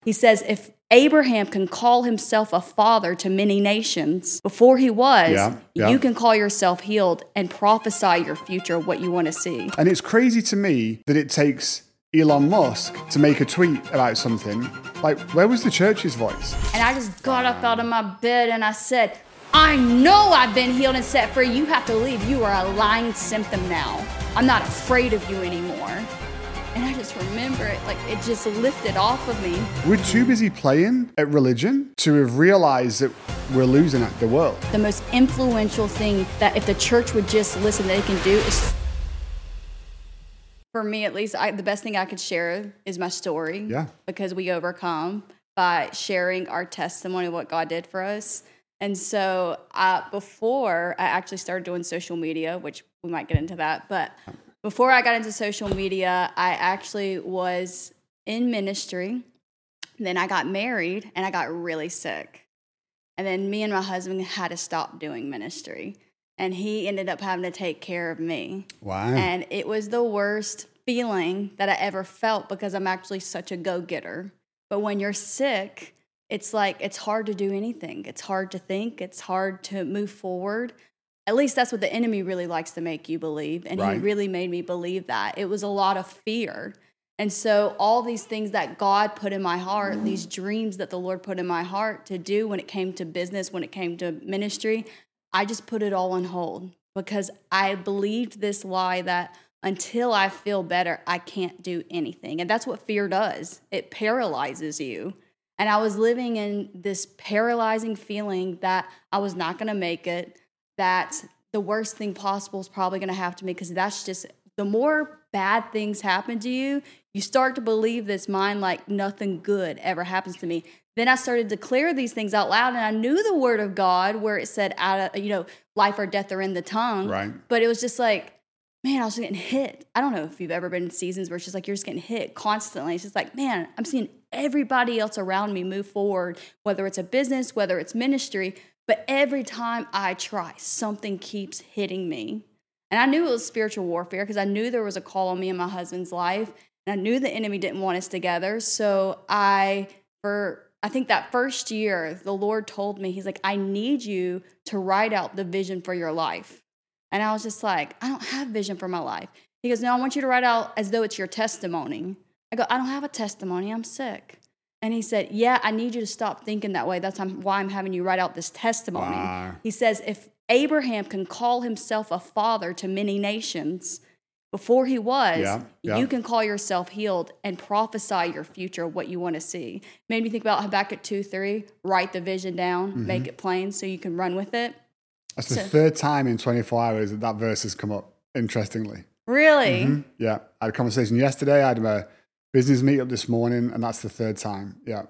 He says, if Abraham can call himself a father to many nations before he was, you can call yourself healed and prophesy your future, what you want to see. And it's crazy to me that it takes Elon Musk to make a tweet about something. Like, where was the church's voice? And I just got up out of my bed and I said, I know I've been healed and set free. You have to leave. You are a lying symptom now. I'm not afraid of you anymore. And I just remember it, like it just lifted off of me. We're too busy playing at religion to have realized that we're losing at the world. The most influential thing that if the church would just listen, they can do is, for me at least, the best thing I could share is my story. Yeah. Because we overcome by sharing our testimony of what God did for us. And so before I actually started doing social media, which we might get into that, but before I got into social media, I actually was in ministry. Then I got married and I got really sick. And then me and my husband had to stop doing ministry. And he ended up having to take care of me. Wow. And it was the worst feeling that I ever felt because I'm actually such a go-getter. But when you're sick, it's like it's hard to do anything. It's hard to think. It's hard to move forward. At least that's what the enemy really likes to make you believe. And he really made me believe that. It was a lot of fear. And so all these things that God put in my heart, these dreams that the Lord put in my heart to do when it came to business, when it came to ministry, I just put it all on hold because I believed this lie that until I feel better, I can't do anything. And that's what fear does. It paralyzes you. And I was living in this paralyzing feeling that I was not going to make it, that the worst thing possible is probably going to happen to me, because that's just, the more bad things happen to you, you start to believe this mind like nothing good ever happens to me. Then I started to declare these things out loud, and I knew the word of God where it said, life or death are in the tongue. Right. But it was just like, man, I was getting hit. I don't know if you've ever been in seasons where it's just like you're just getting hit constantly. It's just like, man, I'm seeing everybody else around me move forward, whether it's a business, whether it's ministry. But every time I try, something keeps hitting me. And I knew it was spiritual warfare because I knew there was a call on me and my husband's life. And I knew the enemy didn't want us together. So I think that first year, the Lord told me, he's like, I need you to write out the vision for your life. And I was just like, I don't have vision for my life. He goes, no, I want you to write out as though it's your testimony. I go, I don't have a testimony. I'm sick. And he said, yeah, I need you to stop thinking that way. That's why I'm having you write out this testimony. Wow. He says, if Abraham can call himself a father to many nations before he was, you can call yourself healed and prophesy your future, what you want to see. Made me think about Habakkuk 2:3, write the vision down, make it plain so you can run with it. That's the third time in 24 hours that verse has come up, interestingly. Really? Mm-hmm. Yeah. I had a conversation yesterday. I had a business meetup this morning, and that's the third time. Yeah.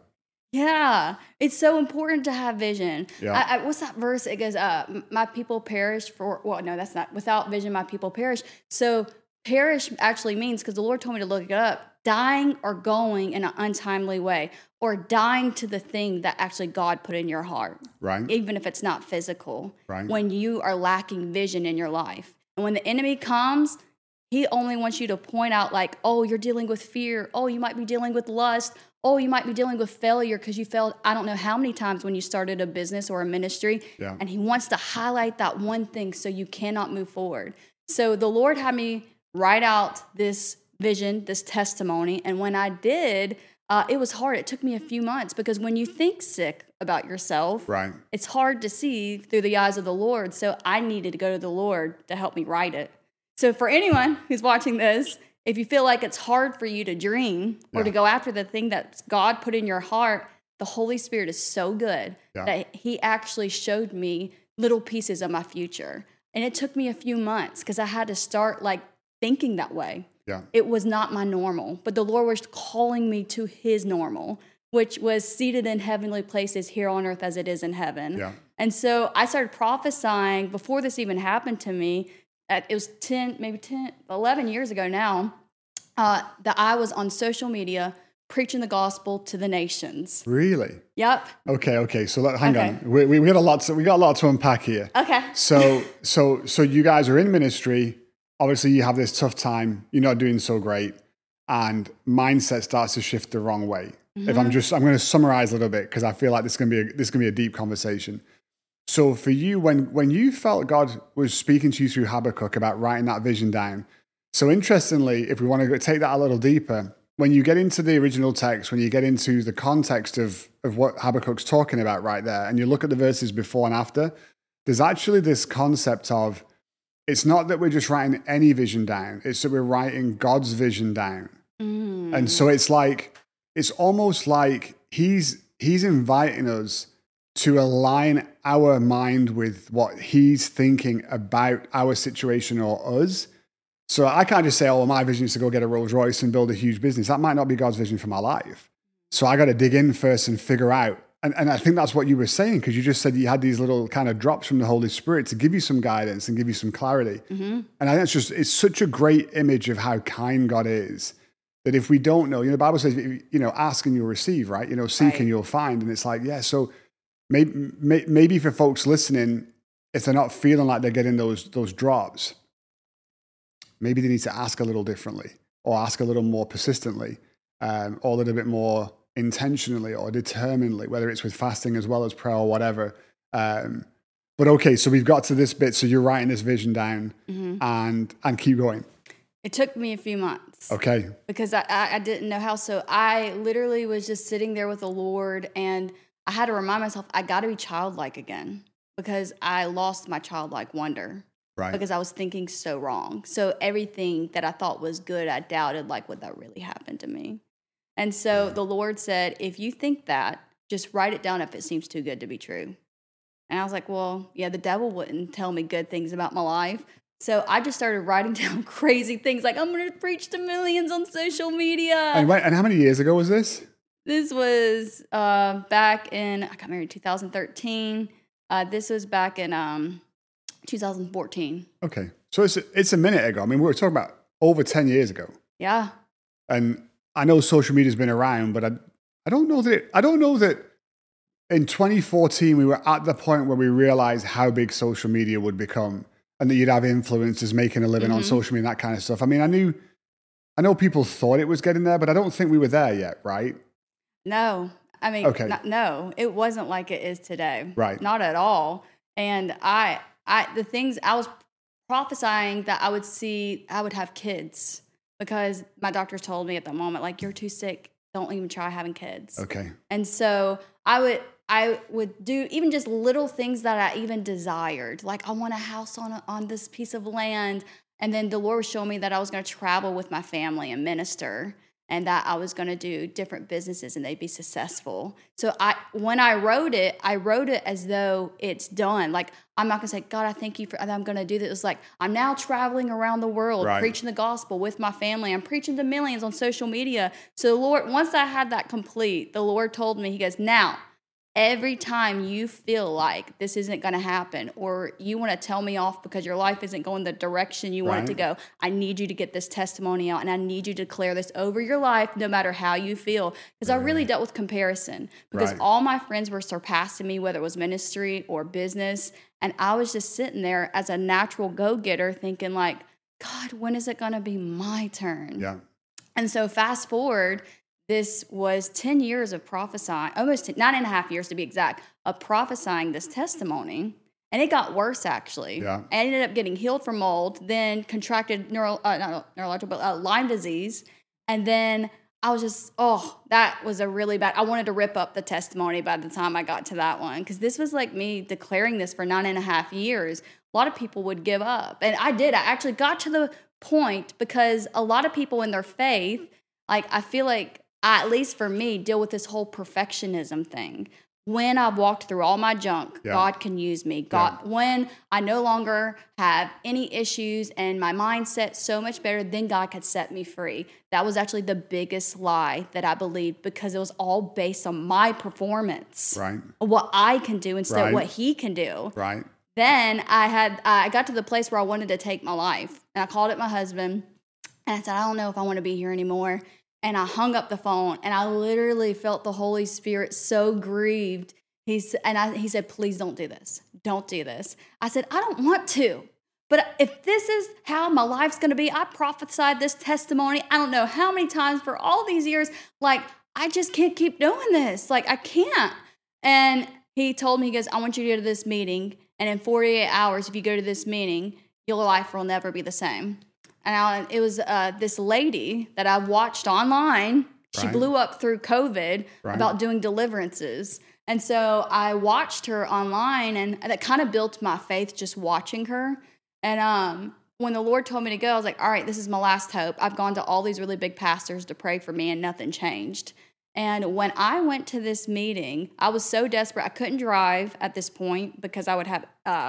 Yeah. It's so important to have vision. Yeah. What's that verse? It goes, my people perish for, well, no, that's not, without vision, my people perish. So perish actually means, because the Lord told me to look it up, dying or going in an untimely way, or dying to the thing that actually God put in your heart. Right. Even if it's not physical. Right. When you are lacking vision in your life. And when the enemy comes, he only wants you to point out like, oh, you're dealing with fear. Oh, you might be dealing with lust. Oh, you might be dealing with failure because you failed I don't know how many times when you started a business or a ministry. Yeah. And he wants to highlight that one thing so you cannot move forward. So the Lord had me write out this vision, this testimony. And when I did, it was hard. It took me a few months because when you think sick about yourself, Right. it's hard to see through the eyes of the Lord. So I needed to go to the Lord to help me write it. So for anyone who's watching this, if you feel like it's hard for you to dream or to go after the thing that God put in your heart, the Holy Spirit is so good that he actually showed me little pieces of my future. And it took me a few months because I had to start like thinking that way. Yeah. It was not my normal, but the Lord was calling me to his normal, which was seated in heavenly places here on earth as it is in heaven. Yeah. And so I started prophesying before this even happened to me. It was 11 years ago now, that I was on social media preaching the gospel to the nations. Really? Yep. Okay. So hang on. We got a lot to unpack here. Okay. So you guys are in ministry. Obviously, you have this tough time. You're not doing so great, and mindset starts to shift the wrong way. If I'm going to summarize a little bit because I feel like this is going to be a deep conversation. So for you, when you felt God was speaking to you through Habakkuk about writing that vision down, so interestingly, if we want to take that a little deeper, when you get into the original text, when you get into the context of what Habakkuk's talking about right there, and you look at the verses before and after, there's actually this concept of, it's not that we're just writing any vision down, it's that we're writing God's vision down. And so it's almost like he's inviting us to align our mind with what he's thinking about our situation or us. So I can't just say, oh, my vision is to go get a Rolls Royce and build a huge business. That might not be God's vision for my life. So I got to dig in first and figure out. And I think that's what you were saying, because you just said you had these little kind of drops from the Holy Spirit to give you some guidance and give you some clarity. And I think it's such a great image of how kind God is, that if we don't know, the Bible says, ask and you'll receive, right? Seek and you'll find. And it's like, yeah, so maybe for folks listening, if they're not feeling like they're getting those drops, maybe they need to ask a little differently, or ask a little more persistently, or a little bit more intentionally or determinedly, whether it's with fasting as well as prayer or whatever. But okay, so we've got to this bit. So you're writing this vision down and keep going. It took me a few months. Okay. Because I didn't know how. So I literally was just sitting there with the Lord, and I had to remind myself, I got to be childlike again, because I lost my childlike wonder. Right. Because I was thinking so wrong. So everything that I thought was good, I doubted, like, would that really happen to me? And so the Lord said, if you think that, just write it down if it seems too good to be true. And I was like, well, yeah, the devil wouldn't tell me good things about my life. So I just started writing down crazy things, like, I'm going to preach to millions on social media. And how many years ago was this? This was back in, I got married in 2013. This was back in 2014. Okay. So it's a minute ago. I mean, we were talking about over 10 years ago. Yeah. And I know social media's been around, but I don't know that in 2014 we were at the point where we realized how big social media would become, and that you'd have influencers making a living on social media and that kind of stuff. I mean, I know people thought it was getting there, but I don't think we were there yet, right? No. I mean, no, it wasn't like it is today. Right. Not at all. And the things I was prophesying that I would have kids, because my doctors told me at the moment, like, you're too sick, don't even try having kids. Okay. And so I would do even just little things that I even desired. Like, I want a house on this piece of land. And then the Lord was showing me that I was going to travel with my family and minister, and that I was going to do different businesses and they'd be successful. So when I wrote it as though it's done. Like, I'm not going to say, God, I thank you for that I'm going to do this. It's like, I'm now traveling around the world, preaching the gospel with my family. I'm preaching to millions on social media. So the Lord, once I had that complete, the Lord told me, he goes, now, every time you feel like this isn't going to happen, or you want to tell me off because your life isn't going the direction you want it to go, I need you to get this testimony out, and I need you to declare this over your life no matter how you feel. Because I really dealt with comparison, because all my friends were surpassing me, whether it was ministry or business, and I was just sitting there as a natural go-getter thinking, like, God, when is it going to be my turn? Yeah. And so fast forward, this was 10 years of prophesying, almost 9.5 years to be exact, of prophesying this testimony. And it got worse, actually. Yeah. I ended up getting healed from mold, then contracted Lyme disease. And then I was just, that was a really bad, I wanted to rip up the testimony by the time I got to that one. Because this was like me declaring this for 9.5 years. A lot of people would give up. And I did. I actually got to the point, because a lot of people in their faith, like, I feel like, at least for me, deal with this whole perfectionism thing. When I've walked through all my junk, God can use me. When I no longer have any issues and my mindset's so much better, then God could set me free. That was actually the biggest lie that I believed, because it was all based on my performance. Right. What I can do instead of what he can do. Right. Then I got to the place where I wanted to take my life. And I called up my husband, and I said, I don't know if I want to be here anymore. And I hung up the phone, and I literally felt the Holy Spirit so grieved. He said, please don't do this. Don't do this. I said, I don't want to. But if this is how my life's going to be, I prophesied this testimony, I don't know how many times for all these years. Like, I just can't keep doing this. Like, I can't. And he told me, he goes, I want you to go to this meeting. And in 48 hours, if you go to this meeting, your life will never be the same. And it was this lady that I watched online. She blew up through COVID about doing deliverances. And so I watched her online, and that kind of built my faith just watching her. And when the Lord told me to go, I was like, all right, this is my last hope. I've gone to all these really big pastors to pray for me, and nothing changed. And when I went to this meeting, I was so desperate. I couldn't drive at this point because I would have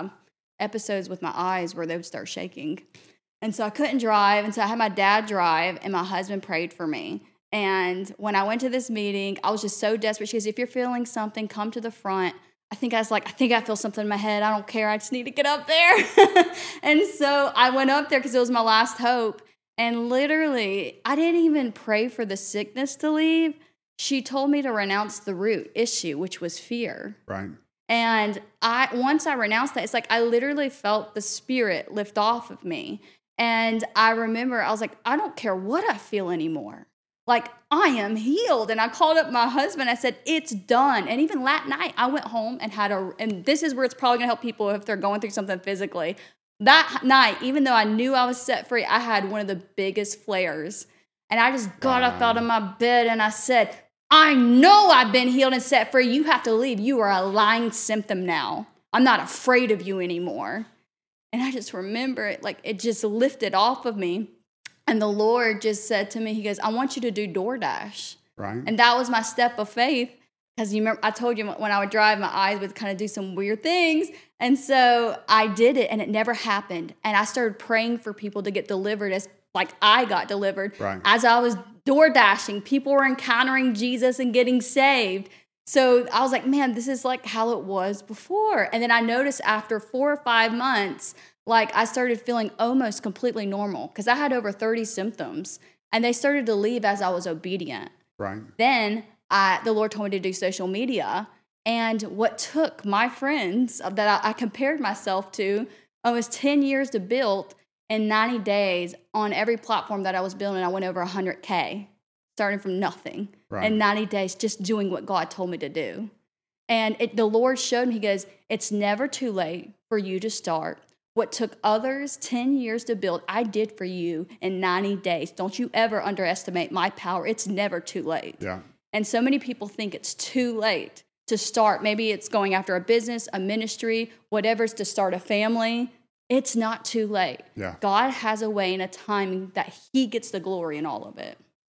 episodes with my eyes where they would start shaking. And so I couldn't drive. And so I had my dad drive, and my husband prayed for me. And when I went to this meeting, I was just so desperate. She goes, if you're feeling something, come to the front. I think I feel something in my head. I don't care. I just need to get up there. And so I went up there because it was my last hope. And literally, I didn't even pray for the sickness to leave. She told me to renounce the root issue, which was fear. Right. And once I renounced that, it's like I literally felt the spirit lift off of me. And I remember I was like, I don't care what I feel anymore. Like, I am healed. And I called up my husband. I said, it's done. And even that night, I went home and and this is where it's probably going to help people if they're going through something physically. That night, even though I knew I was set free, I had one of the biggest flares. And I just got up out of my bed and I said, I know I've been healed and set free. You have to leave. You are a lying symptom now. I'm not afraid of you anymore. And I just remember it, like it just lifted off of me. And the Lord just said to me, he goes, I want you to do DoorDash. Right. And that was my step of faith. Because you remember, I told you when I would drive, my eyes would kind of do some weird things. And so I did it, and it never happened. And I started praying for people to get delivered as like I got delivered. Right. As I was DoorDashing, people were encountering Jesus and getting saved. So I was like, man, this is like how it was before. And then I noticed after 4 or 5 months, like I started feeling almost completely normal because I had over 30 symptoms, and they started to leave as I was obedient. Right. Then the Lord told me to do social media. And what took my friends that I compared myself to almost 10 years to build, in 90 days on every platform that I was building, I went over 100K, starting from nothing. Right. In 90 days, just doing what God told me to do. And the Lord showed me, he goes, it's never too late for you to start. What took others 10 years to build, I did for you in 90 days. Don't you ever underestimate my power. It's never too late. Yeah. And so many people think it's too late to start. Maybe it's going after a business, a ministry, whatever it's to start a family. It's not too late. Yeah. God has a way and a timing that he gets the glory in all of it.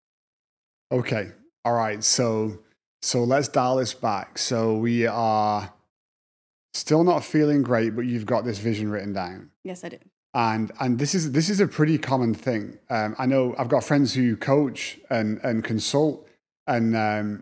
Okay. All right. So let's dial this back. So we are still not feeling great, but you've got this vision written down. Yes, I do. And this is a pretty common thing. I know I've got friends who coach and consult, and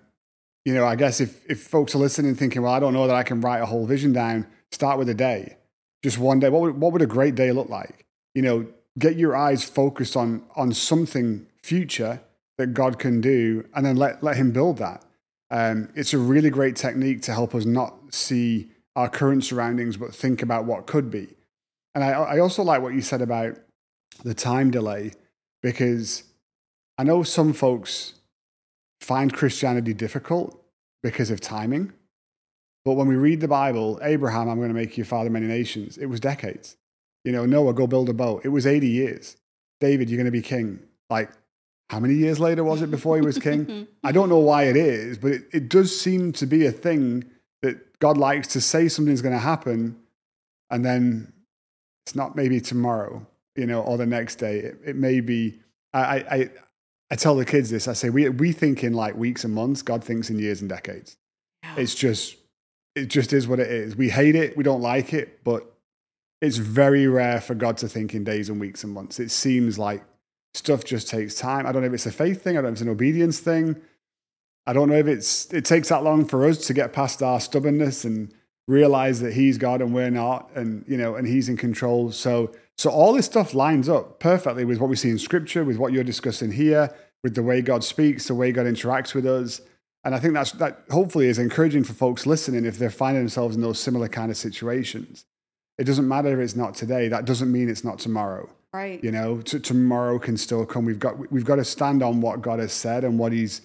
I guess if folks are listening thinking, well, I don't know that I can write a whole vision down, start with a day. Just one day. What would a great day look like? Get your eyes focused on something future that God can do, and then let him build that. It's a really great technique to help us not see our current surroundings, but think about what could be. And I also like what you said about the time delay, because I know some folks find Christianity difficult because of timing. But when we read the Bible, Abraham, I'm going to make you a father of many nations, it was decades. Noah, go build a boat. It was 80 years. David, you're going to be king. Like, how many years later was it before he was king? I don't know why it is, but it does seem to be a thing that God likes to say something's going to happen, and then it's not maybe tomorrow, or the next day. It may be, I tell the kids this, I say, we think in like weeks and months, God thinks in years and decades. Yeah. It just is what it is. We hate it. We don't like it, but it's very rare for God to think in days and weeks and months. It seems like stuff just takes time. I don't know if it's a faith thing. I don't know if it's an obedience thing. I don't know if it takes that long for us to get past our stubbornness and realize that he's God and we're not, and he's in control. So all this stuff lines up perfectly with what we see in Scripture, with what you're discussing here, with the way God speaks, the way God interacts with us. And I think that hopefully is encouraging for folks listening if they're finding themselves in those similar kind of situations. It doesn't matter if it's not today. That doesn't mean it's not tomorrow. Right. Tomorrow can still come. We've got to stand on what God has said and what he's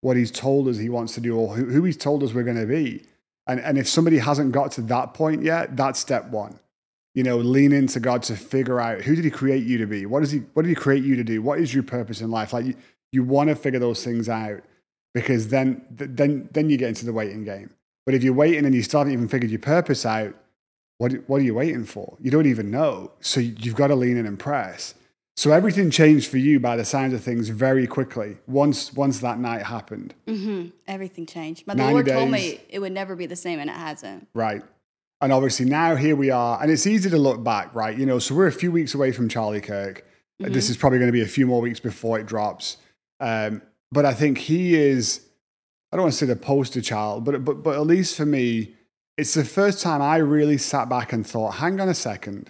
what he's told us he wants to do, or who he's told us we're going to be. And if somebody hasn't got to that point yet, that's step one. Lean into God to figure out, who did he create you to be? What did he create you to do? What is your purpose in life? Like you want to figure those things out, because then you get into the waiting game. But if you're waiting and you still haven't even figured your purpose out, what are you waiting for? You don't even know. So you've got to lean in and press. So everything changed for you by the sounds of things very quickly once that night happened. Mm-hmm. Everything changed. But the Lord told me it would never be the same, and it hasn't. Right. And obviously now here we are, and it's easy to look back, right? So we're a few weeks away from Charlie Kirk. Mm-hmm. This is probably going to be a few more weeks before it drops. But I think he is, I don't want to say the poster child, but at least for me, it's the first time I really sat back and thought, hang on a second.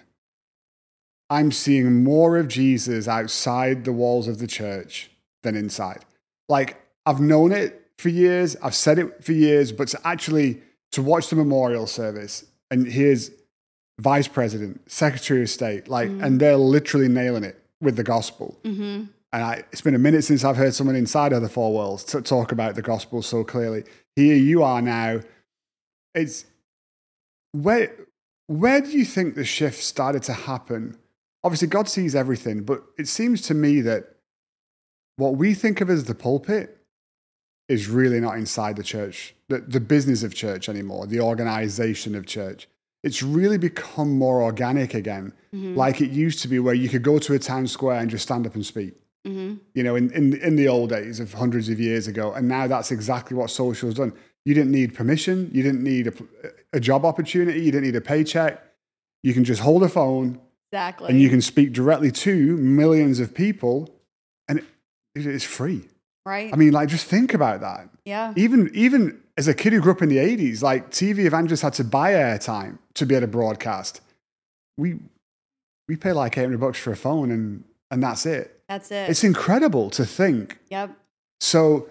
I'm seeing more of Jesus outside the walls of the church than inside. Like, I've known it for years. I've said it for years, but to watch the memorial service, and here's vice president, secretary of state, and they're literally nailing it with the gospel. Mm-hmm. And it's been a minute since I've heard someone inside of the four worlds to talk about the gospel so clearly. Here you are now. It's where do you think the shift started to happen? Obviously, God sees everything, but it seems to me that what we think of as the pulpit is really not inside the church, the business of church anymore, the organization of church. It's really become more organic again, like it used to be, where you could go to a town square and just stand up and speak. Mm-hmm. In the old days of hundreds of years ago. And now that's exactly what social has done. You didn't need permission. You didn't need a job opportunity. You didn't need a paycheck. You can just hold a phone. Exactly. And you can speak directly to millions of people, and it's free. Right. I mean, just think about that. Yeah. Even as a kid who grew up in the 80s, TV evangelists had to buy airtime to be able to broadcast. We pay $800 for a phone, and that's it. That's it. It's incredible to think. Yep. So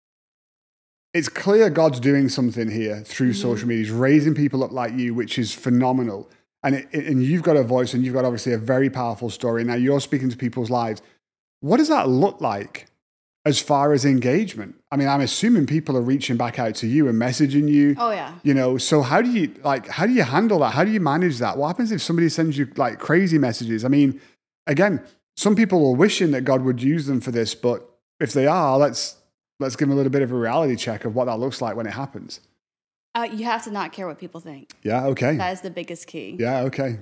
it's clear God's doing something here through social media. He's raising people up like you, which is phenomenal. And you've got a voice, and you've got obviously a very powerful story. Now you're speaking to people's lives. What does that look like as far as engagement? I mean, I'm assuming people are reaching back out to you and messaging you. Oh yeah. So how do you handle that? How do you manage that? What happens if somebody sends you crazy messages? I mean, again, some people are wishing that God would use them for this, but if they are, let's give them a little bit of a reality check of what that looks like when it happens. You have to not care what people think. Yeah, okay. That is the biggest key. Yeah, okay.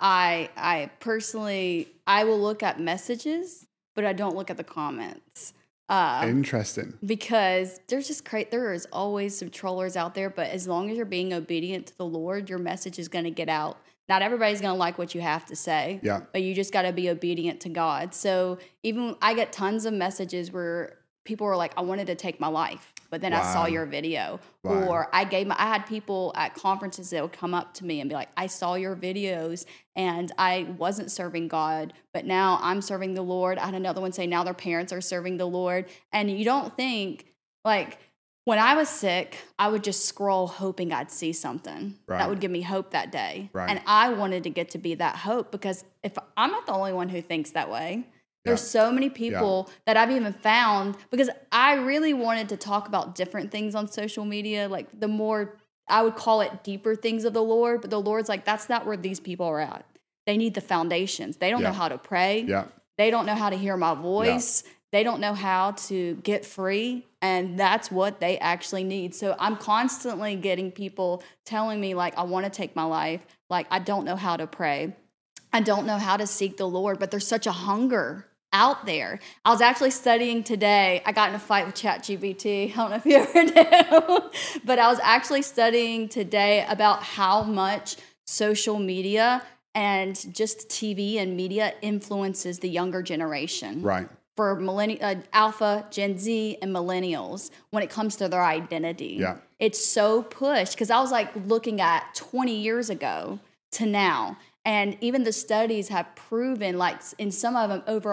I personally, I will look at messages, but I don't look at the comments. Interesting. Because there's just there is always some trollers out there, but as long as you're being obedient to the Lord, your message is going to get out. Not everybody's going to like what you have to say, but you just got to be obedient to God. So even I get tons of messages where people were like, I wanted to take my life, but then I saw your video. Wow. Or I had people at conferences that would come up to me and be like, I saw your videos and I wasn't serving God, but now I'm serving the Lord. I had another one say now their parents are serving the Lord. And you don't think, when I was sick, I would just scroll hoping I'd see something that would give me hope that day. Right. And I wanted to get to be that hope, because if I'm not the only one who thinks that way. There's so many people that I've even found, because I really wanted to talk about different things on social media, the more, I would call it deeper things of the Lord, but the Lord's like, that's not where these people are at. They need the foundations. They don't know how to pray. Yeah. They don't know how to hear my voice. Yeah. They don't know how to get free, and that's what they actually need. So I'm constantly getting people telling me, I want to take my life. I don't know how to pray. I don't know how to seek the Lord, but there's such a hunger out there. I was actually studying today. I got in a fight with ChatGPT. I don't know if you ever did, but I was actually studying today about how much social media and just TV and media influences the younger generation. Right. For Alpha, Gen Z, and millennials when it comes to their identity. Yeah. It's so pushed, because I was looking at 20 years ago to now. And even the studies have proven, in some of them, over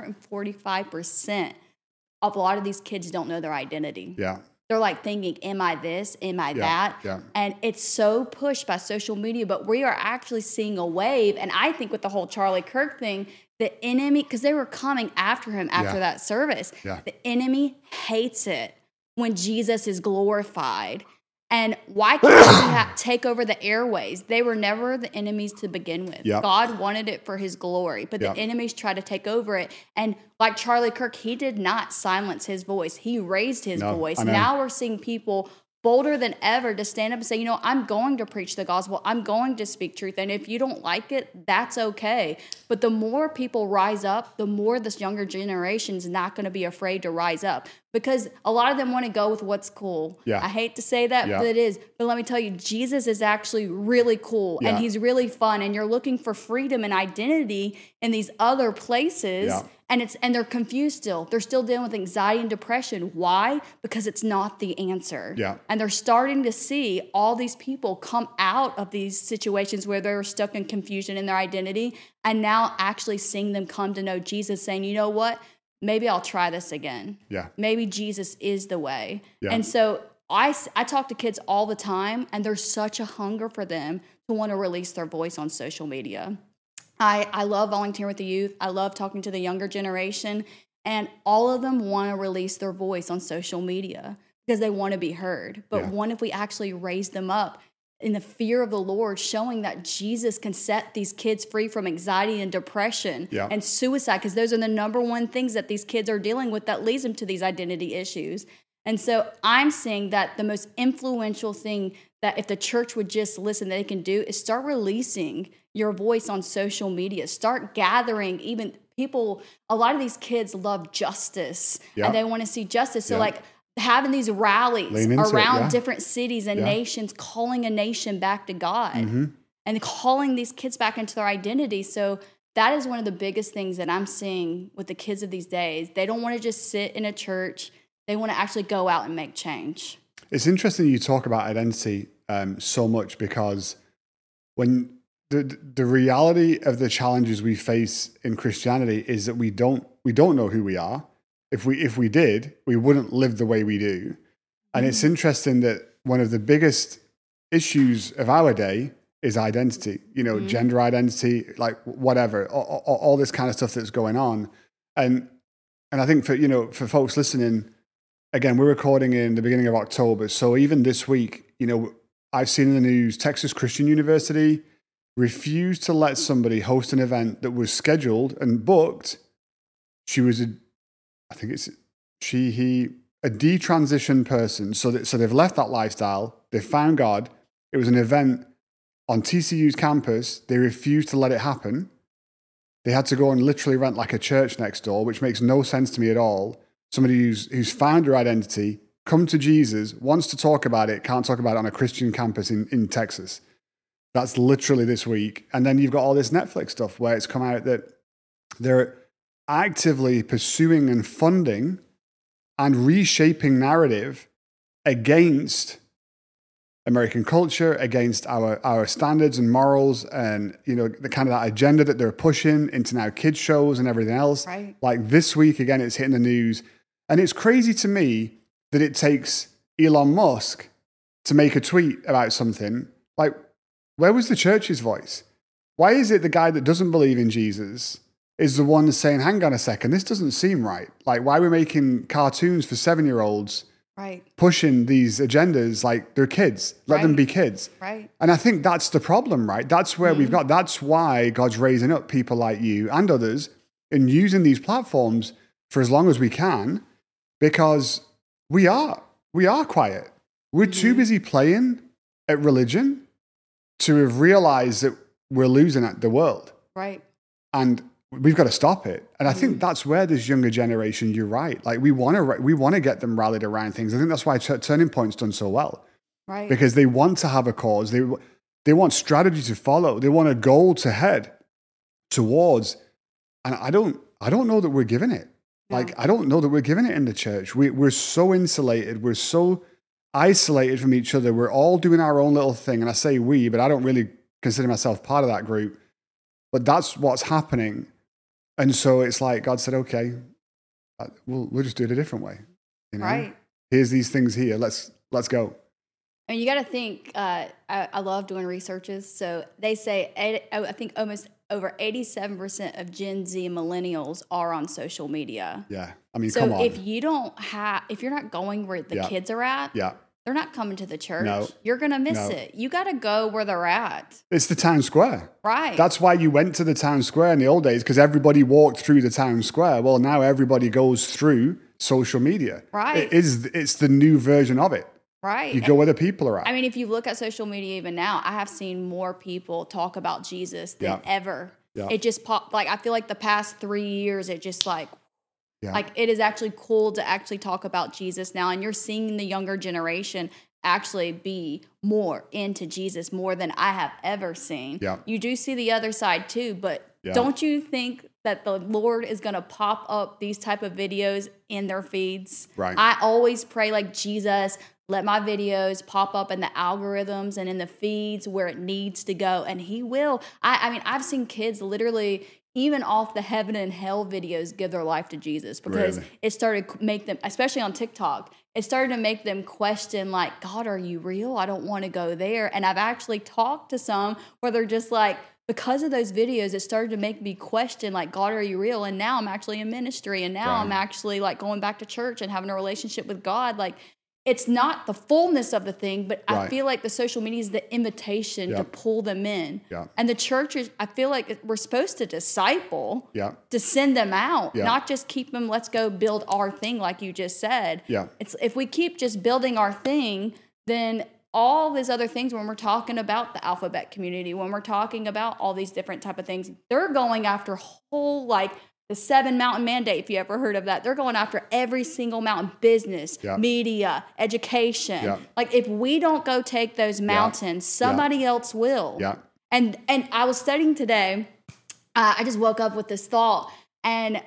145% of a lot of these kids don't know their identity. Yeah. They're thinking, am I this? Am I that? Yeah. And it's so pushed by social media, but we are actually seeing a wave. And I think with the whole Charlie Kirk thing, the enemy, because they were coming after him after that service, the enemy hates it when Jesus is glorified. And why can't we take over the airways? They were never the enemies to begin with. Yep. God wanted it for his glory, but the enemies tried to take over it. And like Charlie Kirk, he did not silence his voice. He raised his voice. Now we're seeing people bolder than ever to stand up and say, I'm going to preach the gospel. I'm going to speak truth. And if you don't like it, that's okay. But the more people rise up, the more this younger generation is not going to be afraid to rise up, because a lot of them want to go with what's cool. Yeah. I hate to say that, but it is. But let me tell you, Jesus is actually really cool and he's really fun. And you're looking for freedom and identity in these other places. Yeah. And they're confused still. They're still dealing with anxiety and depression. Why? Because it's not the answer. Yeah. And they're starting to see all these people come out of these situations where they're stuck in confusion in their identity, and now actually seeing them come to know Jesus, saying, you know what? Maybe I'll try this again. Yeah. Maybe Jesus is the way. Yeah. And so I talk to kids all the time, and there's such a hunger for them to want to release their voice on social media. I love volunteering with the youth. I love talking to the younger generation, and all of them want to release their voice on social media because they want to be heard. But what if we actually raise them up in the fear of the Lord, showing that Jesus can set these kids free from anxiety and depression and suicide, because those are the number one things that these kids are dealing with that leads them to these identity issues. And so I'm seeing that the most influential thing that if the church would just listen, they can do is start releasing your voice on social media. Start gathering even people. A lot of these kids love justice and they want to see justice. So like having these rallies around different cities and nations, calling a nation back to God and calling these kids back into their identity. So that is one of the biggest things that I'm seeing with the kids of these days. They don't want to just sit in a church. They want to actually go out and make change. It's interesting you talk about identity so much, because when the reality of the challenges we face in Christianity is that we don't know who we are. If we did, we wouldn't live the way we do. And it's interesting that one of the biggest issues of our day is identity, gender identity, like whatever, all this kind of stuff that's going on. And I think for folks listening, again, we're recording in the beginning of October. So even this week, I've seen in the news, Texas Christian University refused to let somebody host an event that was scheduled and booked. She was a detransitioned person. So they've left that lifestyle. They found God. It was an event on TCU's campus. They refused to let it happen. They had to go and literally rent like a church next door, which makes no sense to me at all. Somebody who's found her identity, come to Jesus, wants to talk about it, can't talk about it on a Christian campus in Texas. That's literally this week. And then you've got all this Netflix stuff where it's come out that they're actively pursuing and funding and reshaping narrative against American culture, against our standards and morals, and the kind of that agenda that they're pushing into now kids shows and everything else. Right. Like this week, again, it's hitting the news. And it's crazy to me that it takes Elon Musk to make a tweet about something. Like, where was the church's voice? Why is it the guy that doesn't believe in Jesus is the one saying, hang on a second, this doesn't seem right? Like, why are we making cartoons for 7-year-olds pushing these agendas like they're kids? Let them be kids. Right. And I think that's the problem, right? That's where that's why God's raising up people like you and others and using these platforms for as long as we can, because we are quiet. We're too busy playing at religion to have realized that we're losing at the world. Right. And we've got to stop it. And I think that's where this younger generation, you're right. Like we want to get them rallied around things. I think that's why Turning Point's done so well. Right. Because they want to have a cause. They want strategy to follow. They want a goal to head towards. And I don't know that we're giving it. No. Like, I don't know that we're giving it in the church. We're so insulated. We're so isolated from each other. We're all doing our own little thing. And I say we, but I don't really consider myself part of that group. But that's what's happening. And so it's like God said, okay, we'll just do it a different way. Right. Here's these things here. Let's go. And you got to think, I love doing researches. So they say, I think almost over 87% of Gen Z and millennials are on social media. Yeah. I mean, So come on. if you're not going where the kids are at, they're not coming to the church. No. You're going to miss it. You got to go where they're at. It's the town square. Right. That's why you went to the town square in the old days, because everybody walked through the town square. Well, now everybody goes through social media. Right. It's the new version of it. Right. You go where the people are at. I mean, if you look at social media even now, I have seen more people talk about Jesus than ever. Yeah. It just popped. Like, I feel like the past 3 years, it just like it is actually cool to actually talk about Jesus now. And you're seeing the younger generation actually be more into Jesus more than I have ever seen. Yeah. You do see the other side too, but don't you think that the Lord is going to pop up these type of videos in their feeds? Right. I always pray like, Jesus, let my videos pop up in the algorithms and in the feeds where it needs to go. And he will. I mean, I've seen kids literally, even off the heaven and hell videos, give their life to Jesus because it started to make them, especially on TikTok, it started to make them question like, God, are you real? I don't want to go there. And I've actually talked to some where they're just like, because of those videos, it started to make me question like, God, are you real? And now I'm actually in ministry. And now I'm actually like going back to church and having a relationship with God. Like, it's not the fullness of the thing, but I feel like the social media is the invitation to pull them in. Yeah. And the church is, I feel like we're supposed to disciple, to send them out, not just keep them, let's go build our thing like you just said. Yeah. It's if we keep just building our thing, then all these other things, when we're talking about the alphabet community, when we're talking about all these different type of things, they're going after whole, like, the 7 mountain mandate, if you ever heard of that. They're going after every single mountain: business, media, education. Yeah. Like, if we don't go take those mountains, somebody else will. Yeah. And I was studying today. I just woke up with this thought. And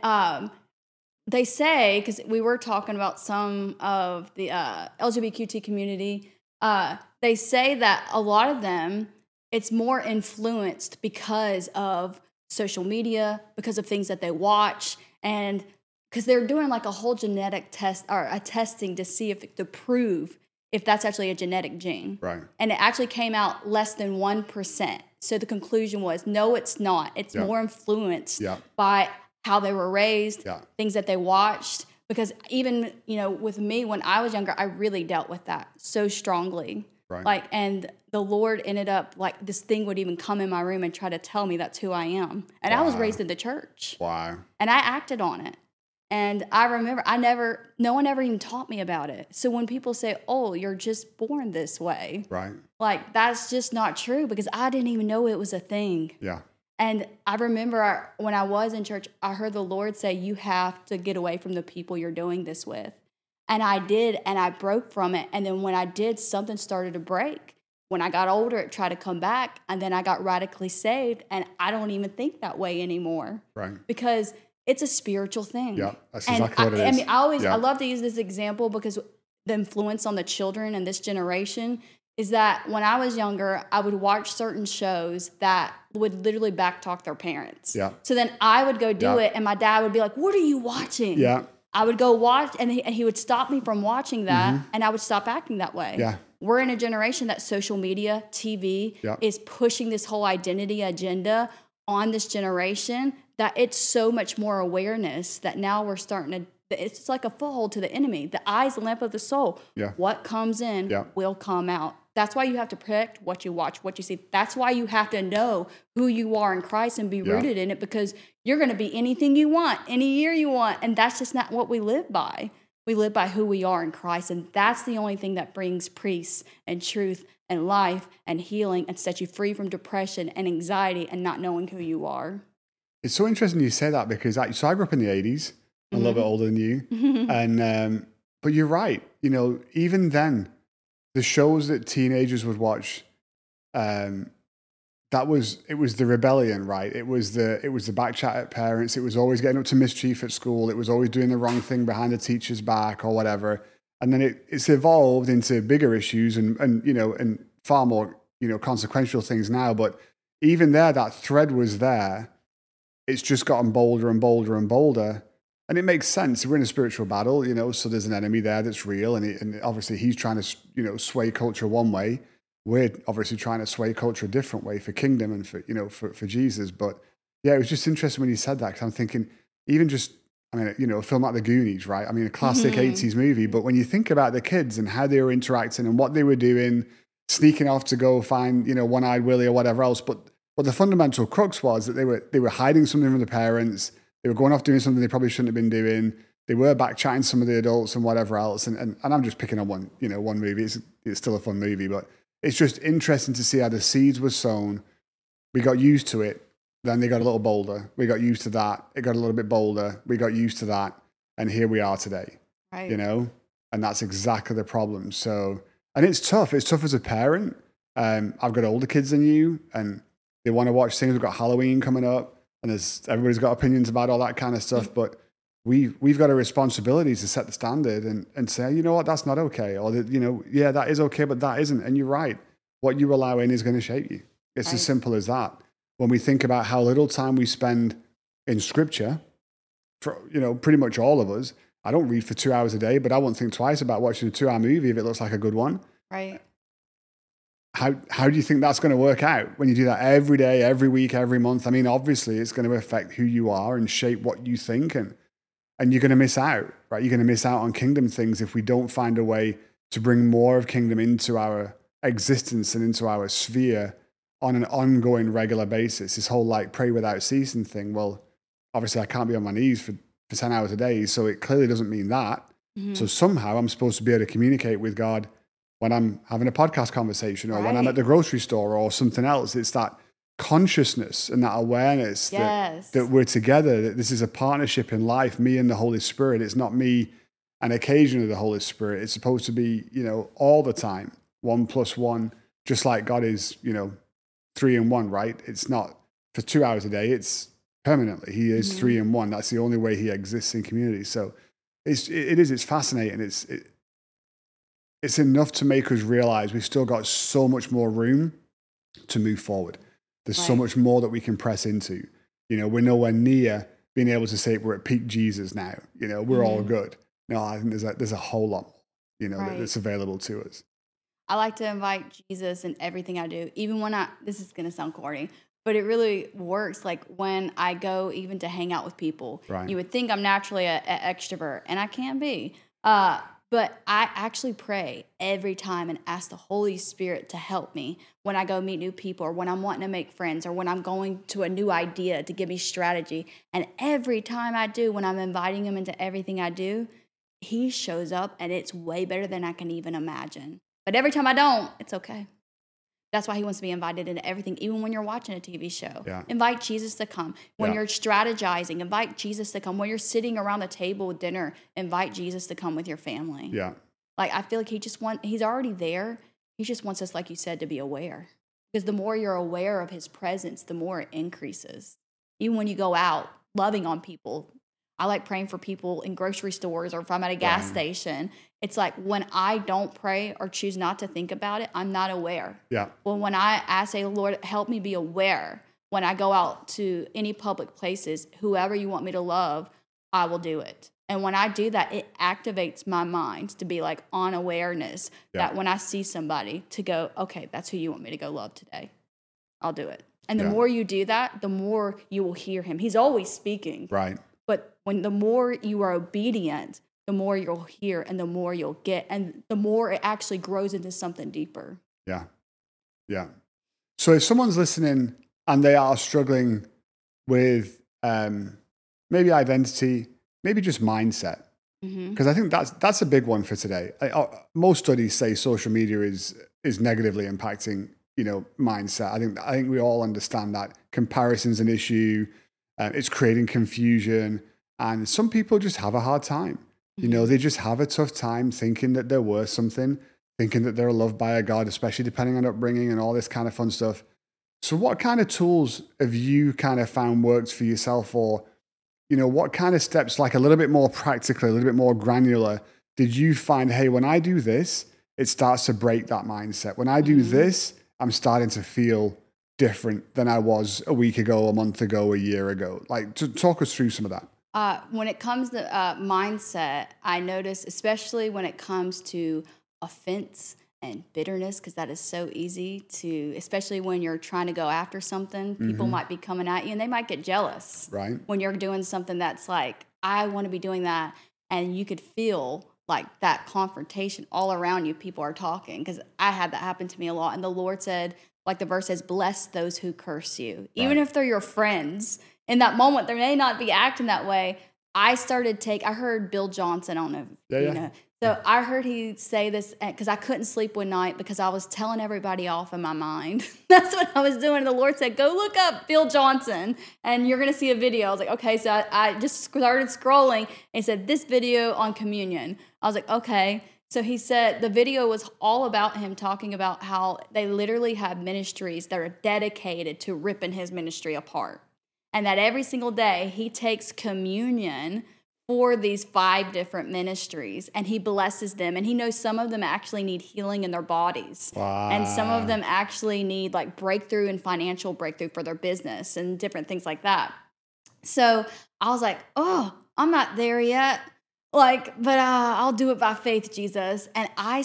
they say, because we were talking about some of the LGBTQ community, they say that a lot of them, it's more influenced because of social media, because of things that they watch, and because they're doing like a whole genetic test or a testing to see to prove if that's actually a genetic gene. Right. And it actually came out less than 1%. So the conclusion was, no, it's not. It's more influenced by how they were raised, things that they watched. Because even, with me, when I was younger, I really dealt with that so strongly. Right. Like, and the Lord ended up, like, this thing would even come in my room and try to tell me that's who I am. And I was raised in the church. Wow. And I acted on it. And I remember no one ever even taught me about it. So when people say, oh, you're just born this way. Right. Like, that's just not true, because I didn't even know it was a thing. Yeah. And I remember when I was in church, I heard the Lord say, you have to get away from the people you're doing this with. And I did, and I broke from it. And then when I did, something started to break. When I got older, it tried to come back, and then I got radically saved, and I don't even think that way anymore. Right. Because it's a spiritual thing. Yeah, that's exactly what it is. I mean, I love to use this example because the influence on the children and this generation is that when I was younger, I would watch certain shows that would literally backtalk their parents. Yeah. So then I would go do it, and my dad would be like, what are you watching? Yeah. I would go watch, and he would stop me from watching that, and I would stop acting that way. Yeah. We're in a generation that social media, TV, is pushing this whole identity agenda on this generation, that it's so much more awareness that now we're starting to, it's like a foothold to the enemy. The eye's the lamp of the soul. Yeah. What comes in will come out. That's why you have to protect what you watch, what you see. That's why you have to know who you are in Christ and be rooted in it, because you're going to be anything you want, any year you want. And that's just not what we live by. We live by who we are in Christ. And that's the only thing that brings peace and truth and life and healing and sets you free from depression and anxiety and not knowing who you are. It's so interesting you say that, because I grew up in the 80s. I'm a little bit older than you. And but you're right. Even then, the shows that teenagers would watch, it was the rebellion, right? It was the back chat at parents. It was always getting up to mischief at school. It was always doing the wrong thing behind the teacher's back or whatever. And then it's evolved into bigger issues and far more, consequential things now. But even there, that thread was there. It's just gotten bolder and bolder and bolder. And it makes sense. We're in a spiritual battle, so there's an enemy there that's real. And obviously he's trying to, sway culture one way. We're obviously trying to sway culture a different way for kingdom and for Jesus. But Yeah, it was just interesting when you said that, because I'm thinking, even just, I mean, you know, a film like The Goonies, right? I mean, a classic 80s movie, but when you think about the kids and how they were interacting and what they were doing, sneaking off to go find, you know, One-Eyed Willie or whatever else, but the fundamental crux was that they were hiding something from the parents, they were going off doing something they probably shouldn't have been doing, they were back chatting some of the adults and whatever else, and I'm just picking on one movie, it's still a fun movie, but it's just interesting to see how the seeds were sown. We got used to it. Then they got a little bolder. We got used to that. It got a little bit bolder. We got used to that. And here we are today, Right. you know? And that's exactly the problem. So, and it's tough. It's tough as a parent. I've got older kids than you, and they want to watch things. We've got Halloween coming up, and everybody's got opinions about all that kind of stuff. But we've got a responsibility to set the standard and say, you know what, that's not okay. Or, yeah, that is okay, but that isn't. And you're right. What you allow in is going to shape you. It's Right. as simple as that. When we think about how little time we spend in scripture, for, pretty much all of us, I don't read for 2 hours a day, but I won't think twice about watching a 2-hour movie if it looks like a good one. Right. How do you think that's going to work out when you do that every day, every week, every month? I mean, obviously it's going to affect who you are and shape what you think, and you're going to miss out, right? You're going to miss out on kingdom things if we don't find a way to bring more of kingdom into our existence and into our sphere on an ongoing, regular basis. This whole pray without ceasing thing. Well, obviously I can't be on my knees for 10 hours a day, so it clearly doesn't mean that. Mm-hmm. So somehow I'm supposed to be able to communicate with God when I'm having a podcast conversation, or when I'm Right. at the grocery store or something else. It's that consciousness and that awareness Yes. that we're together, that this is a partnership in life, me and the Holy Spirit. It's not me and occasionally the Holy Spirit. It's supposed to be, all the time, 1 + 1, just like God is, 3 in 1, right? It's not for 2 hours a day, it's permanently. He is 3 in 1. That's the only way he exists in community. So it's fascinating. It's enough to make us realize we've still got so much more room to move forward. There's so Right. much more that we can press into. We're nowhere near being able to say we're at peak Jesus now. We're all good. No, I think there's a whole lot, Right. that's available to us. I like to invite Jesus in everything I do, even when this is going to sound corny, but it really works. Like when I go even to hang out with people, Right. you would think I'm naturally an extrovert, and I can be. But I actually pray every time and ask the Holy Spirit to help me when I go meet new people, or when I'm wanting to make friends, or when I'm going to a new idea to give me strategy. And every time I do, when I'm inviting him into everything I do, he shows up, and it's way better than I can even imagine. But every time I don't, it's okay. That's why he wants to be invited into everything, even when you're watching a TV show. Yeah. Invite Jesus to come. When Yeah. you're strategizing, invite Jesus to come. When you're sitting around the table with dinner, invite Jesus to come with your family. Yeah. Like, I feel like he's already there. He just wants us, like you said, to be aware. Because the more you're aware of his presence, the more it increases. Even when you go out loving on people. I like praying for people in grocery stores, or if I'm at a gas Right. station. It's like when I don't pray or choose not to think about it, I'm not aware. Yeah. Well, when I say, Lord, help me be aware, when I go out to any public places, whoever you want me to love, I will do it. And when I do that, it activates my mind to be like on awareness, Yeah. that when I see somebody, to go, okay, that's who you want me to go love today. I'll do it. And the Yeah. more you do that, the more you will hear him. He's always speaking. Right. But the more you are obedient, the more you'll hear, and the more you'll get, and the more it actually grows into something deeper. Yeah. Yeah. So if someone's listening and they are struggling with maybe identity, maybe just mindset, because I think that's a big one for today. Most studies say social media is negatively impacting mindset. I think we all understand that comparison's an issue. It's creating confusion, and some people just have a hard time. They just have a tough time thinking that they're worth something, thinking that they're loved by a God, especially depending on upbringing and all this kind of fun stuff. So what kind of tools have you kind of found works for yourself, or, what kind of steps, like a little bit more practically, a little bit more granular, did you find, hey, when I do this, it starts to break that mindset. When I do this, I'm starting to feel different than I was a week ago, a month ago, a year ago. Like, to talk us through some of that. When it comes to mindset, I notice, especially when it comes to offense and bitterness, because that is so easy to, especially when you're trying to go after something, people might be coming at you and they might get jealous Right. when you're doing something that's like, I want to be doing that. And you could feel like that confrontation all around you. People are talking, because I had that happen to me a lot. And the Lord said, like the verse says, bless those who curse you, even if they're your friends. In that moment, they may not be acting that way. I heard Bill Johnson, I don't know if you know. So I heard he say this because I couldn't sleep one night because I was telling everybody off in my mind. That's what I was doing. And the Lord said, go look up Bill Johnson and you're going to see a video. I was like, okay. So I just started scrolling and he said, this video on communion. I was like, okay. So he said the video was all about him talking about how they literally have ministries that are dedicated to ripping his ministry apart. And that every single day he takes communion for these 5 different ministries, and he blesses them. And he knows some of them actually need healing in their bodies. Wow. And some of them actually need like breakthrough and financial breakthrough for their business and different things like that. So I was like, oh, I'm not there yet. Like, but I'll do it by faith, Jesus. And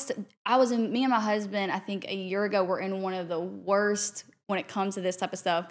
me and my husband, I think a year ago, we're in one of the worst when it comes to this type of stuff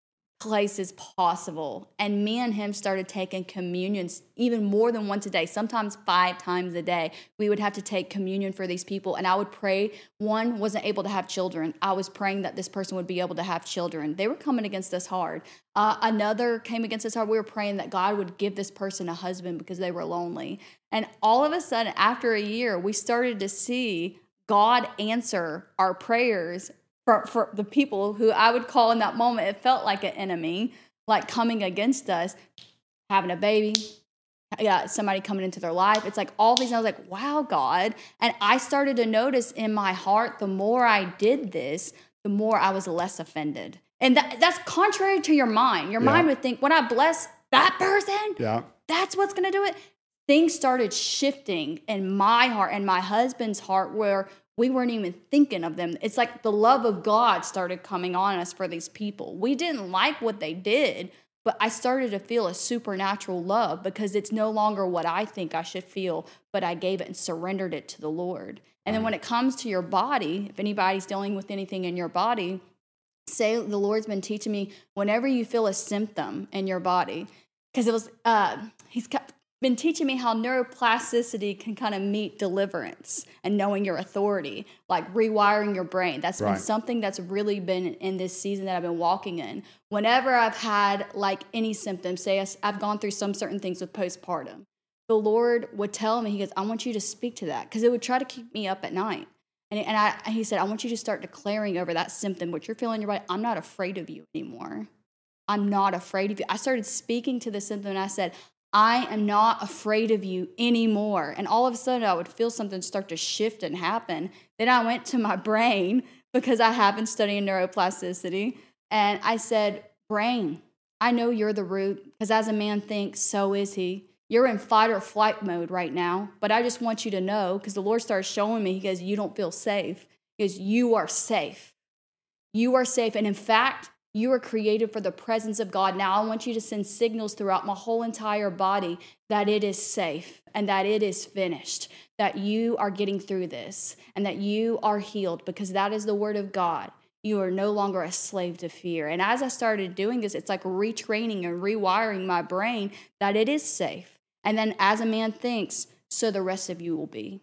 places possible. And me and him started taking communions even more than once a day, sometimes 5 times a day. We would have to take communion for these people. And I would pray. One wasn't able to have children. I was praying that this person would be able to have children. They were coming against us hard. Another came against us hard. We were praying that God would give this person a husband because they were lonely. And all of a sudden, after a year, we started to see God answer our prayers for the people who I would call in that moment, it felt like an enemy, like coming against us, having a baby, somebody coming into their life. It's like all these, and I was like, wow, God. And I started to notice in my heart, the more I did this, the more I was less offended. And that's contrary to your mind. Your mind would think, when I bless that person, that's what's going to do it. Things started shifting in my heart and my husband's heart where we weren't even thinking of them. It's like the love of God started coming on us for these people. We didn't like what they did, but I started to feel a supernatural love because it's no longer what I think I should feel, but I gave it and surrendered it to the Lord. And then when it comes to your body, if anybody's dealing with anything in your body, say the Lord's been teaching me whenever you feel a symptom in your body, because it was, he's been teaching me how neuroplasticity can kind of meet deliverance and knowing your authority, like rewiring your brain. That's been something that's really been in this season that I've been walking in. Whenever I've had like any symptoms, say I've gone through some certain things with postpartum, the Lord would tell me, he goes, I want you to speak to that, because it would try to keep me up at night. And he said, I want you to start declaring over that symptom, what you're feeling in your body. I'm not afraid of you anymore. I'm not afraid of you. I started speaking to the symptom and I said, I am not afraid of you anymore. And all of a sudden I would feel something start to shift and happen. Then I went to my brain, because I have been studying neuroplasticity. And I said, brain, I know you're the root, because as a man thinks, so is he. You're in fight or flight mode right now. But I just want you to know, because the Lord started showing me, he goes, you don't feel safe. He goes, you are safe. You are safe. And in fact, you are created for the presence of God. Now I want you to send signals throughout my whole entire body that it is safe and that it is finished, that you are getting through this and that you are healed, because that is the word of God. You are no longer a slave to fear. And as I started doing this, it's like retraining and rewiring my brain that it is safe. And then as a man thinks, so the rest of you will be.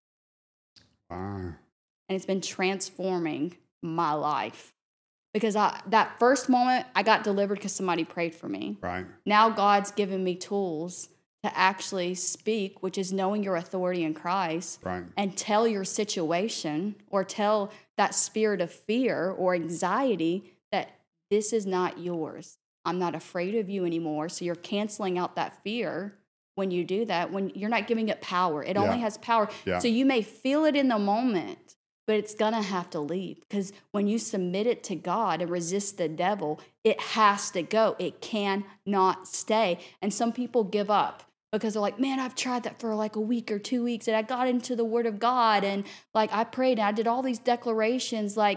Wow. And it's been transforming my life. Because that first moment, I got delivered because somebody prayed for me. Right. Now God's given me tools to actually speak, which is knowing your authority in Christ. Right. And tell your situation, or tell that spirit of fear or anxiety that this is not yours. I'm not afraid of you anymore. So you're canceling out that fear when you do that, when you're not giving it power. It only has power. Yeah. So you may feel it in the moment, but it's going to have to leave, because when you submit it to God and resist the devil, it has to go. It cannot stay. And some people give up because they're like, man, I've tried that for like a week or 2 weeks, and I got into the word of God, and like I prayed and I did all these declarations, like,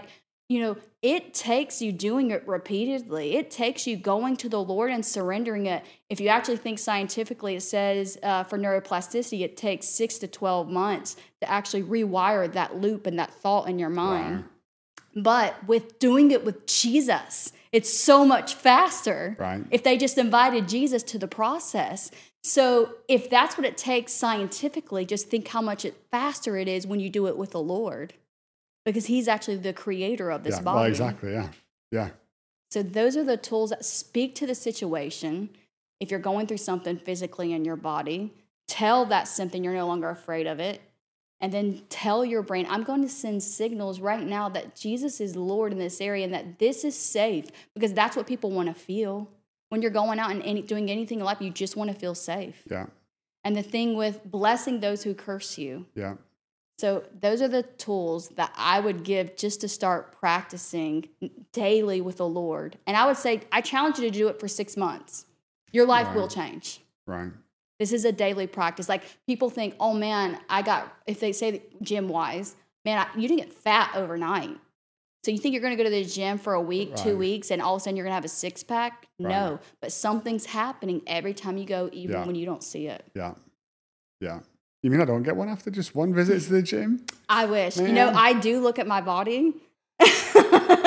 it takes you doing it repeatedly. It takes you going to the Lord and surrendering it. If you actually think scientifically, it says for neuroplasticity, it takes 6 to 12 months to actually rewire that loop and that thought in your mind. Wow. But with doing it with Jesus, it's so much faster. Right. If they just invited Jesus to the process. So if that's what it takes scientifically, just think how much faster it is when you do it with the Lord. Because he's actually the creator of this body. Well, exactly, yeah. So those are the tools that speak to the situation. If you're going through something physically in your body, tell that symptom you're no longer afraid of it. And then tell your brain, I'm going to send signals right now that Jesus is Lord in this area and that this is safe. Because that's what people want to feel. When you're going out and doing anything in life, you just want to feel safe. Yeah. And the thing with blessing those who curse you. Yeah. So those are the tools that I would give just to start practicing daily with the Lord. And I would say, I challenge you to do it for 6 months. Your life will change. Right. This is a daily practice. Like people think, oh man, if they say gym-wise, man, you didn't get fat overnight. So you think you're going to go to the gym for a week, 2 weeks, and all of a sudden you're going to have a six-pack? Right. No. But something's happening every time you go, even when you don't see it. Yeah. Yeah. You mean I don't get one after just one visit to the gym? I wish. Man. I do look at my body. And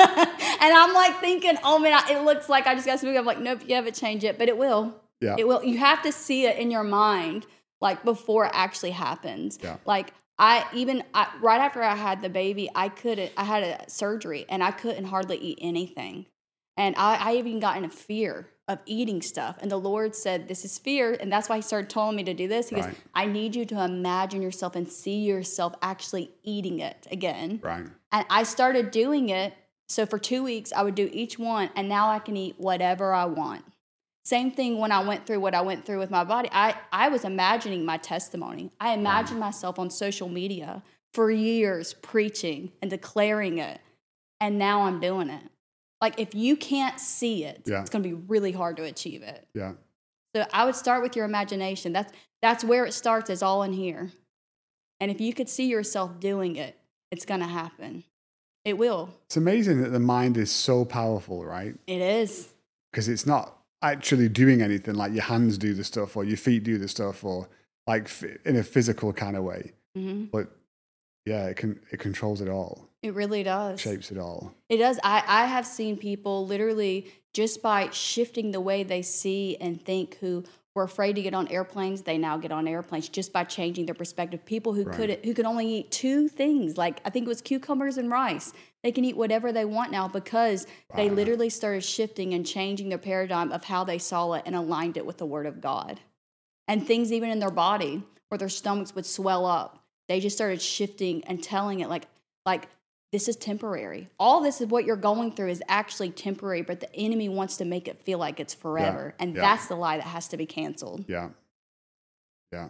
I'm like thinking, oh man, it looks like I just got something. I'm like, nope, you haven't changed it. But it will. Yeah. It will. You have to see it in your mind, like before it actually happens. Yeah. Like right after I had the baby, I had a surgery and I couldn't hardly eat anything. And I even got in a fear of eating stuff. And the Lord said, this is fear. And that's why he started telling me to do this. He goes, I need you to imagine yourself and see yourself actually eating it again. Right. And I started doing it. So for 2 weeks, I would do each one. And now I can eat whatever I want. Same thing when I went through what I went through with my body. I was imagining my testimony. I imagined myself on social media for years preaching and declaring it. And now I'm doing it. Like, if you can't see it, it's going to be really hard to achieve it. Yeah. So I would start with your imagination. That's where it starts, is all in here. And if you could see yourself doing it, it's going to happen. It will. It's amazing that the mind is so powerful, right? It is. Because it's not actually doing anything like your hands do the stuff or your feet do the stuff or like in a physical kind of way. Mm-hmm. But yeah, it controls it all. It really does. Shapes it all. It does. I have seen people literally just by shifting the way they see and think, who were afraid to get on airplanes, they now get on airplanes just by changing their perspective. People who could only eat 2 things, like I think it was cucumbers and rice. They can eat whatever they want now because they literally started shifting and changing their paradigm of how they saw it and aligned it with the Word of God. And things even in their body where their stomachs would swell up, they just started shifting and telling it like this is temporary. All this is what you're going through is actually temporary, but the enemy wants to make it feel like it's forever. And that's the lie that has to be canceled. Yeah. Yeah.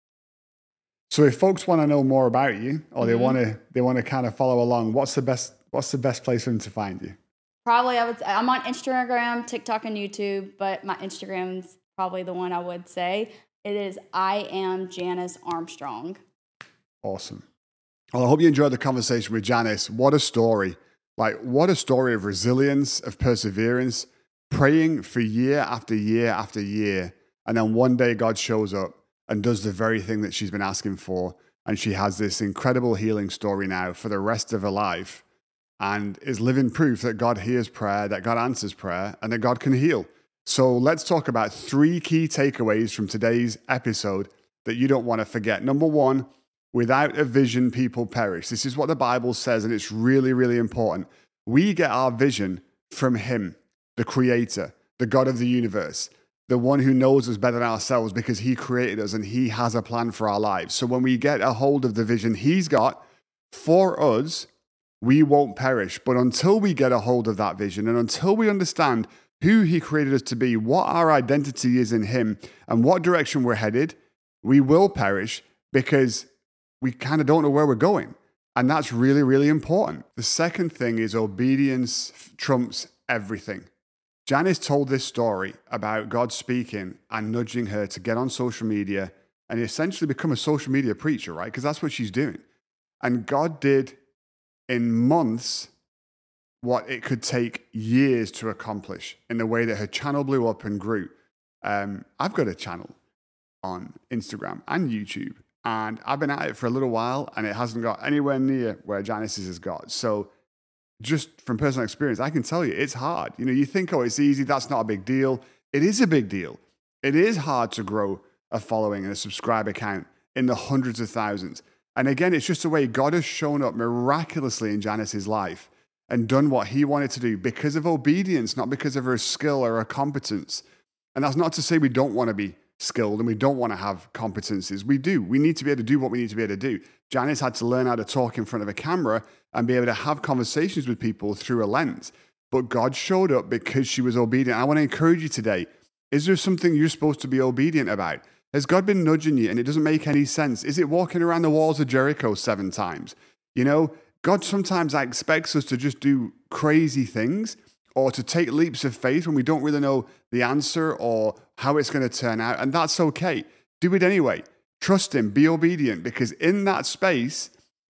So if folks want to know more about you or they want to kind of follow along, what's the best place for them to find you? Probably I'm on Instagram, TikTok, and YouTube, but my Instagram's probably the one I would say. It is I am Janice Armstrong. Awesome. Well, I hope you enjoyed the conversation with Janice. What a story. Like, what a story of resilience, of perseverance, praying for year after year after year. And then one day God shows up and does the very thing that she's been asking for. And she has this incredible healing story now for the rest of her life and is living proof that God hears prayer, that God answers prayer, and that God can heal. So let's talk about 3 key takeaways from today's episode that you don't want to forget. Number 1, without a vision, people perish. This is what the Bible says, and it's really, really important. We get our vision from Him, the Creator, the God of the universe, the one who knows us better than ourselves because He created us and He has a plan for our lives. So when we get a hold of the vision He's got for us, we won't perish. But until we get a hold of that vision and until we understand who He created us to be, what our identity is in Him, and what direction we're headed, we will perish because we kind of don't know where we're going. And that's really, really important. The second thing is obedience trumps everything. Janice told this story about God speaking and nudging her to get on social media and essentially become a social media preacher, right? Because that's what she's doing. And God did in months what it could take years to accomplish in the way that her channel blew up and grew. I've got a channel on Instagram and YouTube, and I've been at it for a little while, and it hasn't got anywhere near where Janice's has got. So just from personal experience, I can tell you it's hard. You think, oh, it's easy. That's not a big deal. It is a big deal. It is hard to grow a following and a subscriber count in the hundreds of thousands. And again, it's just the way God has shown up miraculously in Janice's life and done what he wanted to do because of obedience, not because of her skill or her competence. And that's not to say we don't want to be skilled and we don't want to have competencies. We do. We need to be able to do what we need to be able to do. Janice had to learn how to talk in front of a camera and be able to have conversations with people through a lens. But God showed up because she was obedient. I want to encourage you today. Is there something you're supposed to be obedient about? Has God been nudging you and it doesn't make any sense? Is it walking around the walls of Jericho 7 times? God sometimes expects us to just do crazy things or to take leaps of faith when we don't really know the answer or how it's going to turn out. And that's okay. Do it anyway. Trust him. Be obedient, because in that space,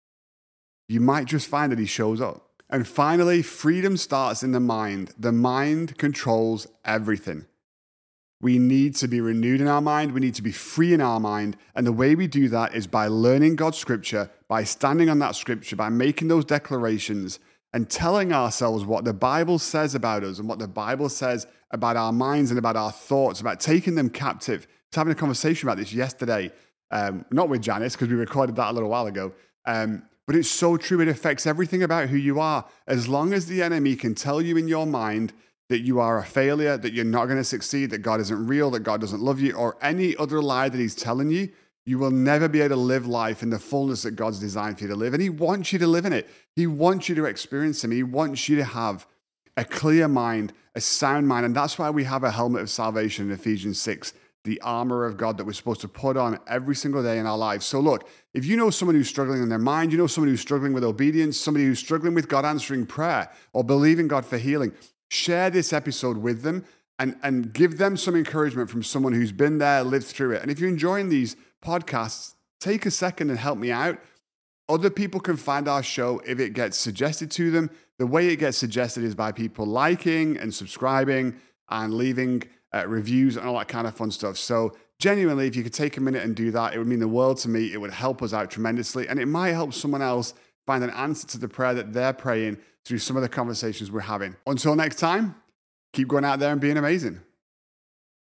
you might just find that he shows up. And finally, freedom starts in the mind. The mind controls everything. We need to be renewed in our mind. We need to be free in our mind. And the way we do that is by learning God's scripture, by standing on that scripture, by making those declarations and telling ourselves what the Bible says about us and what the Bible says about our minds and about our thoughts, about taking them captive. I was having a conversation about this yesterday, not with Janice, because we recorded that a little while ago. But it's so true. It affects everything about who you are. As long as the enemy can tell you in your mind that you are a failure, that you're not going to succeed, that God isn't real, that God doesn't love you, or any other lie that he's telling you, you will never be able to live life in the fullness that God's designed for you to live. And he wants you to live in it. He wants you to experience him. He wants you to have a clear mind, a sound mind. And that's why we have a helmet of salvation in Ephesians 6, the armor of God that we're supposed to put on every single day in our lives. So look, if you know someone who's struggling in their mind, you know someone who's struggling with obedience, somebody who's struggling with God answering prayer or believing God for healing, share this episode with them and give them some encouragement from someone who's been there, lived through it. And if you're enjoying these podcasts, take a second and help me out. Other people can find our show if it gets suggested to them. The way it gets suggested is by people liking and subscribing and leaving reviews and all that kind of fun stuff. So genuinely, if you could take a minute and do that, it would mean the world to me. It would help us out tremendously. And it might help someone else find an answer to the prayer that they're praying through some of the conversations we're having. Until next time, keep going out there and being amazing.